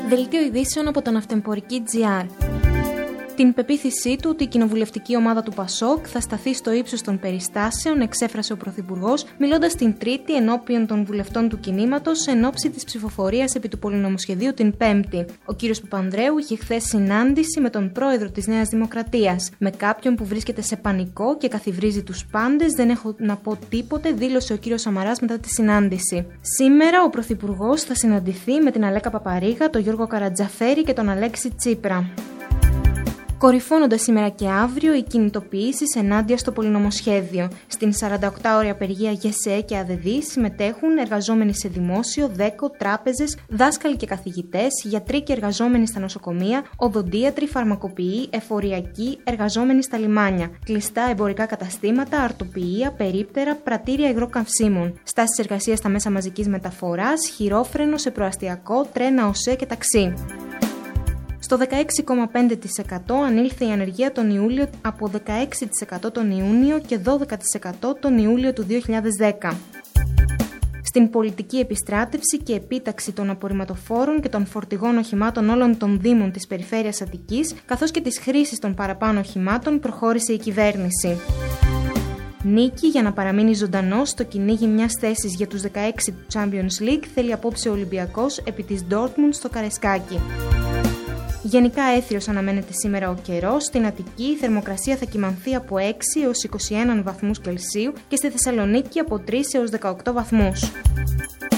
Δελτίο ειδήσεων από τον Αυτεμπορική.gr. Την πεποίθησή του ότι η κοινοβουλευτική ομάδα του ΠΑΣΟΚ θα σταθεί στο ύψος των περιστάσεων εξέφρασε ο Πρωθυπουργός, μιλώντας την Τρίτη ενώπιον των βουλευτών του κινήματος εν ώψη της ψηφοφορίας επί του πολυνομοσχεδίου την Πέμπτη. Ο κ. Παπανδρέου είχε χθες συνάντηση με τον πρόεδρο της Νέας Δημοκρατίας. Με κάποιον που βρίσκεται σε πανικό και καθιβρίζει τους πάντες, δεν έχω να πω τίποτε, δήλωσε ο κ. Σαμαράς μετά τη συνάντηση. Σήμερα ο Πρωθυπουργός θα συναντηθεί με την Αλέκα Παπαρίγα, τον Γιώργο Καρατζαφέρη και τον Αλέξη Τσίπρα. Κορυφώνονται σήμερα και αύριο οι κινητοποιήσεις ενάντια στο πολυνομοσχέδιο. Στην 48ωρη απεργία ΓΕΣΕ και ΑΔΔ συμμετέχουν εργαζόμενοι σε δημόσιο, δέκο, τράπεζες, δάσκαλοι και καθηγητές, γιατροί και εργαζόμενοι στα νοσοκομεία, οδοντίατροι, φαρμακοποιοί, εφοριακοί, εργαζόμενοι στα λιμάνια, κλειστά εμπορικά καταστήματα, αρτοποιεία, περίπτερα, πρατήρια υγρών καυσίμων, στάσεις εργασίας στα μέσα μαζικής μεταφοράς, χειρόφρενο σε προαστιακό, τρένα, ΟΣΕ και ταξί. Στο 16,5% ανήλθε η ανεργία τον Ιούλιο από 16% τον Ιούνιο και 12% τον Ιούλιο του 2010. Στην πολιτική επιστράτευση και επίταξη των απορριμματοφόρων και των φορτηγών οχημάτων όλων των δήμων της περιφέρειας Αττικής, καθώς και της χρήσης των παραπάνω οχημάτων, προχώρησε η κυβέρνηση. Νίκη για να παραμείνει ζωντανός στο κυνήγι μιας θέσης για τους 16 του Champions League θέλει απόψε ο Ολυμπιακός επί της Dortmund στο Καρεσκάκι. Γενικά έθριος αναμένεται σήμερα ο καιρός. Στην Αττική η θερμοκρασία θα κυμανθεί από 6 έως 21 βαθμούς Κελσίου και στη Θεσσαλονίκη από 3 έως 18 βαθμούς.